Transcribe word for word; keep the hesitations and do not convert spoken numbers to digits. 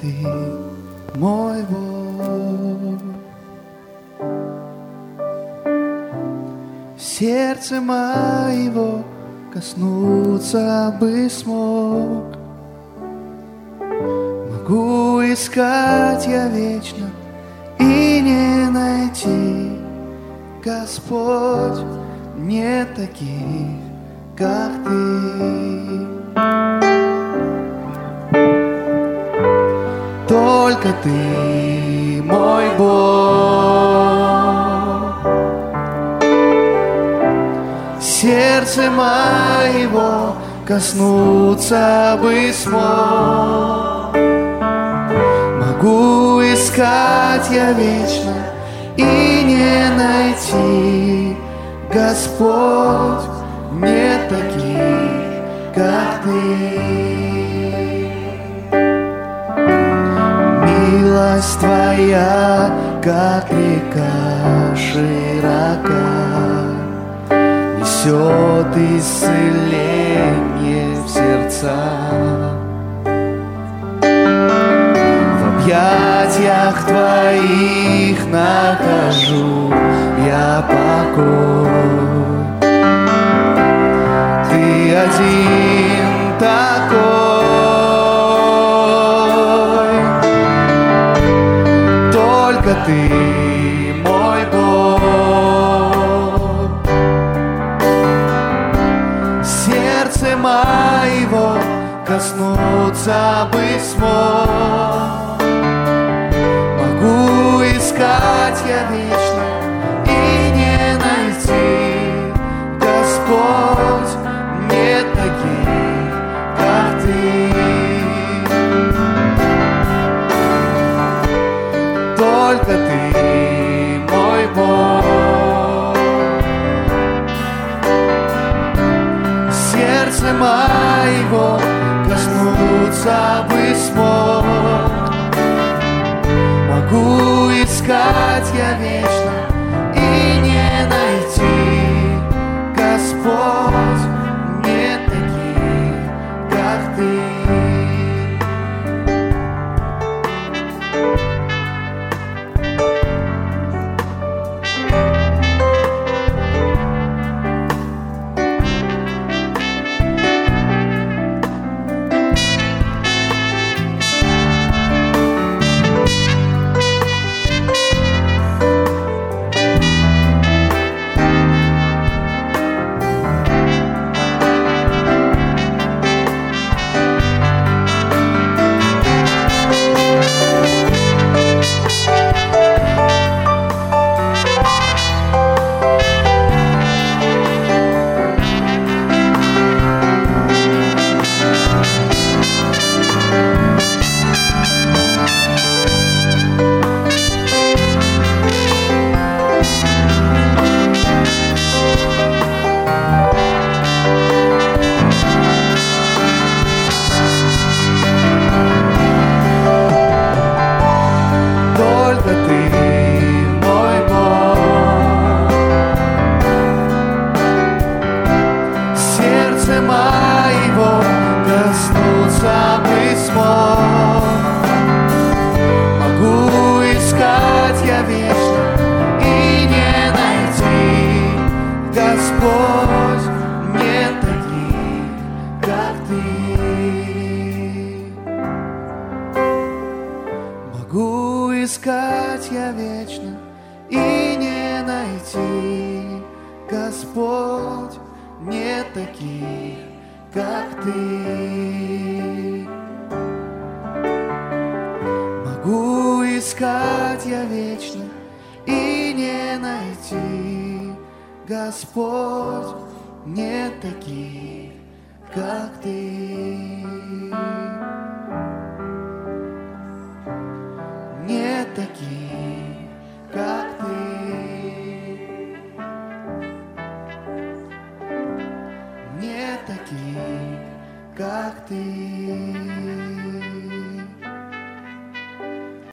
Ты мой Бог. Сердце моего коснуться бы смог. Могу искать я вечно и не найти. Господь, нет таких, как Ты. Только Ты мой Бог. Сердце моего коснуться бы смог. Могу искать я вечно и не найти. Господь, нет таких, как Ты. Милость Твоя, как река широка, несет исцеление в сердца. В объятиях Твоих нахожу я покой. Ты один такой. Только Ты мой Бог. Сердце моего коснуться бы смог. Могу искать я вечно и не найти. Господь, нет таких, как Ты. Только Ты мой Бог. Сердце моего коснуться бы смог. Могу искать я вечно и не найти. Господь, нет таких, как Ты. Искать я вечно и не найти. Господь, нет таких, как Ты. Могу искать я вечно и не найти. Господь, нет таких, как Ты.